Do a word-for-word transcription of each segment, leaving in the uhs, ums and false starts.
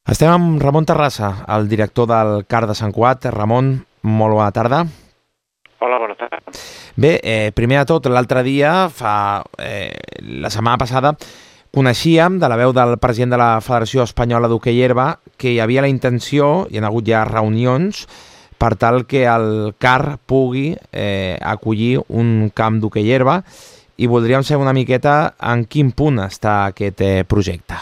Estem amb Ramon Terrassa, el director del CAR de Sant Cugat. Ramon, molt bona tarda. Hola, bona tarda. Bé, eh, primer de tot, l'altre dia, fa eh, la setmana passada, coneixíem de la veu del president de la Federació Espanyola d'Hoquei Herba que hi havia la intenció, hi ha hagut ja reunions, per tal que el CAR pugui eh, acollir un camp d'hoquei herba, i voldríem saber una miqueta en quin punt està aquest eh, projecte.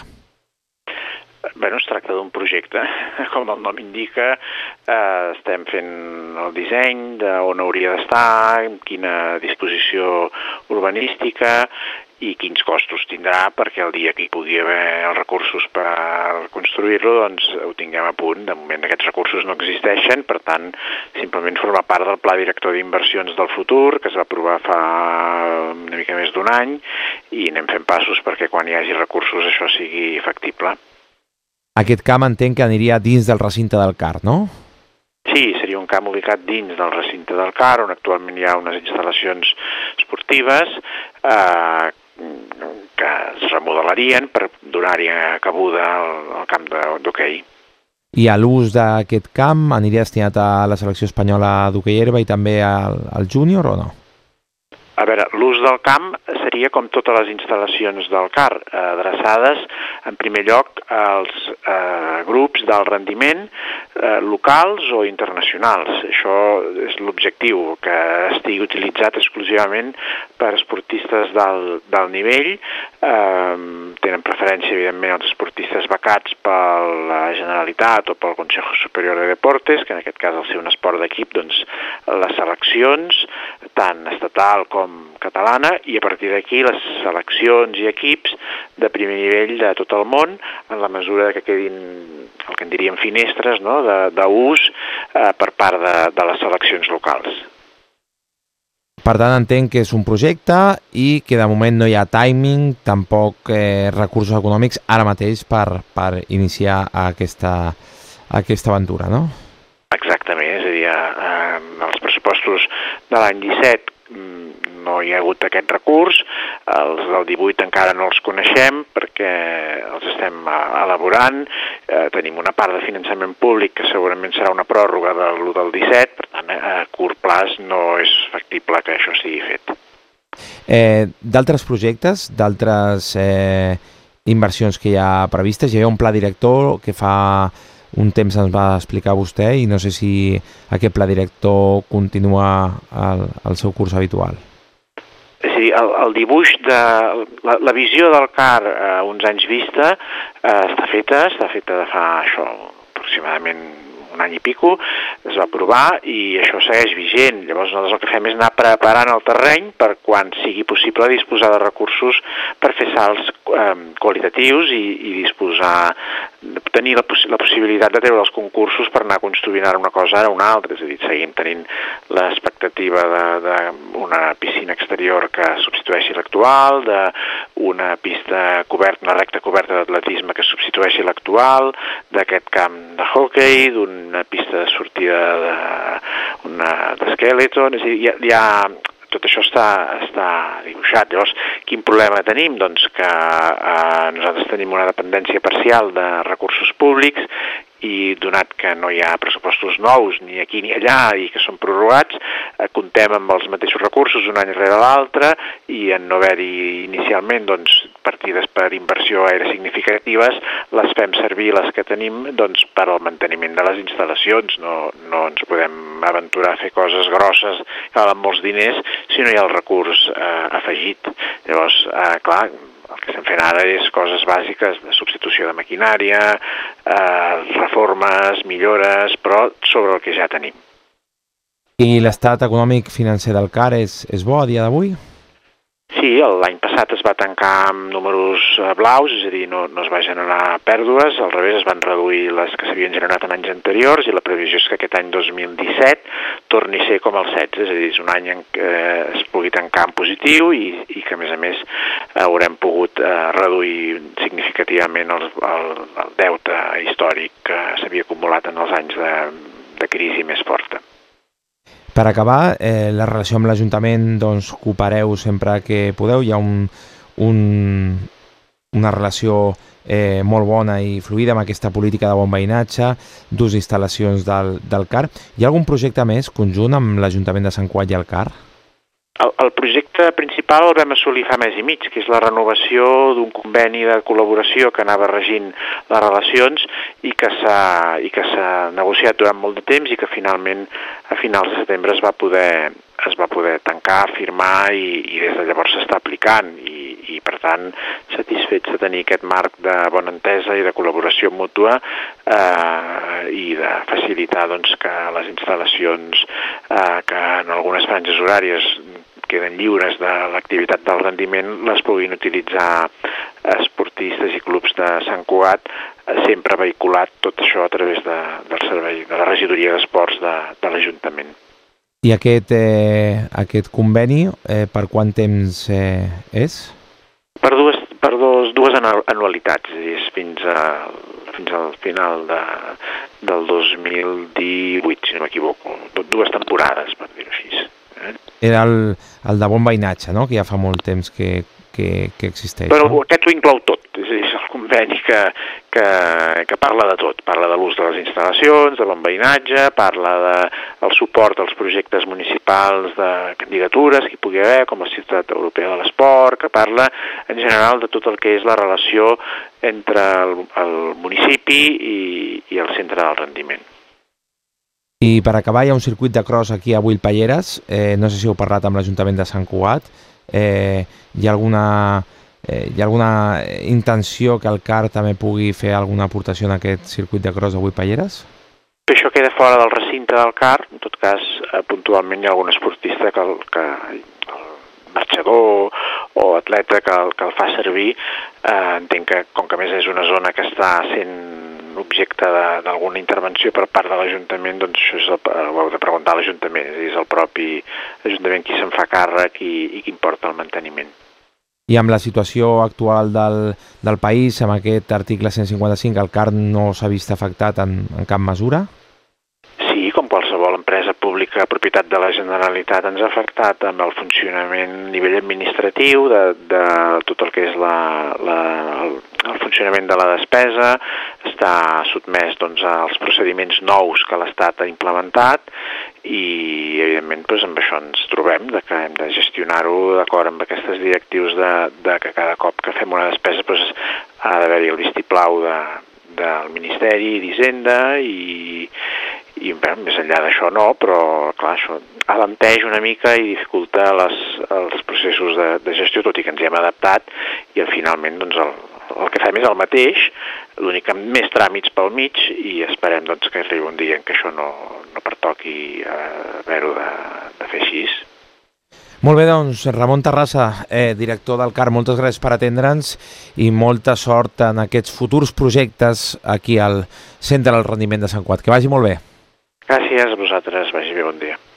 Bé, es tracta d'un projecte, com el nom indica, eh, estem fent el disseny d'on hauria d'estar, quina disposició urbanística i quins costos tindrà, perquè el dia que hi pugui haver els recursos per construir-lo, doncs ho tinguem a punt. De moment aquests recursos no existeixen, per tant, simplement forma part del Pla Director d'Inversions del Futur, que es va aprovar fa una mica més d'un any, i anem fent passos perquè quan hi hagi recursos això sigui factible. Aquest camp entenc que aniria dins del recinte del CAR, no? Sí, seria un camp ubicat dins del recinte del CAR, on actualment hi ha unes instal·lacions esportives eh, que es remodelarien per donar-hi cabuda al, al camp d'hoquei. I a l'ús d'aquest camp aniria destinat a la selecció espanyola d'hoquei herba i també al, al júnior o no? A veure, l'ús del camp seria com totes les instal·lacions del CAR, adreçades en primer lloc als eh, grups d'alt rendiment eh, locals o internacionals. Això és l'objectiu, que estigui utilitzat exclusivament per esportistes d'alt nivell. Eh, tenen preferència, evidentment, els esportistes becats per la Generalitat o pel Consejo Superior de Deportes, que en aquest cas, al ser un esport d'equip, doncs les seleccions, tant estatal com catalana, i a partir d'aquí les seleccions i equips de primer nivell de tot el món, en la mesura que quedin el que en diríem finestres, no?, d'ús eh, per part de, de les seleccions locals. Per tant, entenc que és un projecte i que de moment no hi ha timing, tampoc eh, recursos econòmics ara mateix per, per iniciar aquesta, aquesta aventura, no? Exactament, és a dir, eh, els pressupostos de l'any disset no hi ha hagut aquest recurs, els del divuit encara no els coneixem perquè els estem elaborant, eh, tenim una part de finançament públic que segurament serà una pròrroga de l'u del disset, per tant a curt plaç no és factible que això sigui fet. Eh, d'altres projectes, d'altres eh, inversions que hi ha previstes, hi ha un pla director que fa un temps ens va explicar vostè i no sé si aquest pla director continua el, el seu curs habitual. És a dir, el, el dibuix de la, la visió del CAR a eh, uns anys vista eh, està feta, està feta de fa això, aproximadament un any i pico, es va aprovar i això segueix vigent. Llavors nosaltres el que fem és anar preparant el terreny per quan sigui possible disposar de recursos per fer salts eh, qualitatius i, i disposar, tenir la, poss la possibilitat de treure els concursos per anar construint ara una cosa, ara una altra. És a dir, seguim tenint l'expectativa d'una piscina exterior que substitueixi l'actual, d'una pista coberta, una recta coberta d'atletisme que substitueixi l'actual, d'aquest camp de hoquei, d'un una pista de sortida d'esqueleton, és a dir, hi ha, hi ha, tot això està, està dibuixat. Llavors, quin problema tenim? Doncs que eh, nosaltres tenim una dependència parcial de recursos públics i donat que no hi ha pressupostos nous ni aquí ni allà i que són prorrogats, eh, comptem amb els mateixos recursos un any rere l'altre i en no haver-hi inicialment doncs, partides per inversió aèria significatives, les fem servir les que tenim doncs, per al manteniment de les instal·lacions. No, no ens podem aventurar a fer coses grosses que valen molts diners si no hi ha el recurs eh, afegit. Llavors, eh, clar, el que estem fent ara és coses bàsiques de substitució de maquinària, eh, reformes, millores, però sobre el que ja tenim. I l'estat econòmic financer del CAR és, és bo a dia d'avui? Sí, l'any passat es va tancar amb números blaus, és a dir, no, no es va generar pèrdues, al revés es van reduir les que s'havien generat en anys anteriors i la previsió és que aquest any dos mil disset torni a ser com el setze, és a dir, és un any en què es pugui tancar en positiu i, i que a més a més haurem pogut eh, reduir significativament el, el, el deute històric que s'havia acumulat en els anys de, de crisi més forta. Per acabar, eh, la relació amb l'Ajuntament, doncs, coopereu sempre que podeu. Hi ha un, un, una relació eh, molt bona i fluida amb aquesta política de bon veïnatge, d'ús instal·lacions del, del C A R. Hi ha algun projecte més conjunt amb l'Ajuntament de Sant Cugat i el C A R? El, el projecte principal el vam assolir fa mes i mig, que és la renovació d'un conveni de col·laboració que anava regint les relacions i que s'ha i que s'ha negociat durant molt de temps i que finalment a finals de setembre es va poder, es va poder tancar, firmar i, i des de llavors s'està aplicant i, i per tant satisfets de tenir aquest marc de bona entesa i de col·laboració mútua eh, i de facilitar doncs, que les instal·lacions eh, que en algunes franges horàries queden lliures de l'activitat del rendiment, les puguin utilitzar esportistes i clubs de Sant Cugat, sempre vehiculat tot això a través de, del servei de la regidoria d'esports de, de l'Ajuntament. I aquest, eh, aquest conveni, eh, per quant temps eh, és? Per dues, per dos, dues anualitats, és fins, a, fins al final de, del dos mil divuit, si no m'equivoco, dues temporades, per dir-ho així. Era el, el de bon veïnatge, no?, que ja fa molt temps que, que, que existeix. Però no? aquest ho inclou tot, és, és el conveni que, que, que parla de tot, parla de l'ús de les instal·lacions, de bon veïnatge, parla del suport als projectes municipals de candidatures que hi pugui haver, com la Ciutat Europea de l'Esport, que parla en general de tot el que és la relació entre el, el municipi i, i el centre del rendiment. I per acabar, hi ha un circuit de cross aquí a Builpalleres, eh, no sé si heu parlat amb l'Ajuntament de Sant Cugat, eh, hi ha alguna, eh, hi ha alguna intenció que el C A R també pugui fer alguna aportació en aquest circuit de cross a Builpalleres? Això queda fora del recinte del C A R, en tot cas, eh, puntualment hi ha algun esportista que, el, que el marxador o atleta que el, que el fa servir, eh, entenc que com que a més és una zona que està sent objecte d'alguna intervenció per part de l'Ajuntament, doncs això és el, ho heu de preguntar a l'Ajuntament, és el propi Ajuntament qui se'n fa càrrec i, i qui importa el manteniment. I amb la situació actual del, del país, amb aquest article cent cinquanta-cinc, el C A R no s'ha vist afectat en, en cap mesura? Sí, com qualsevol empresa pública propietat de la Generalitat ens ha afectat amb el funcionament a nivell administratiu de, de tot el que és la, la, el, el funcionament de la despesa, està sotmès doncs, als procediments nous que l'Estat ha implementat i evidentment doncs, amb això ens trobem, de que hem de gestionar-ho d'acord amb aquestes directius de, de que cada cop que fem una despesa doncs, ha d'haver-hi el vistiplau de, del Ministeri d'Hisenda i i bé, més enllà d'això no, però clar, això alenteix una mica i dificulta les, els processos de, de gestió, tot i que ens hi hem adaptat i finalment doncs, el, el que fem és el mateix, l'únic amb més tràmits pel mig i esperem doncs, que arribi un dia en què això no, no pertoqui eh, haver-ho de, de fer així. Molt bé, doncs, Ramon Terrassa, eh, director del C A R, moltes gràcies per atendre'ns i molta sort en aquests futurs projectes aquí al Centre del Rendiment de Sant Cugat. Que vagi molt bé. Gràcies a vosaltres, vagi bé, bon dia.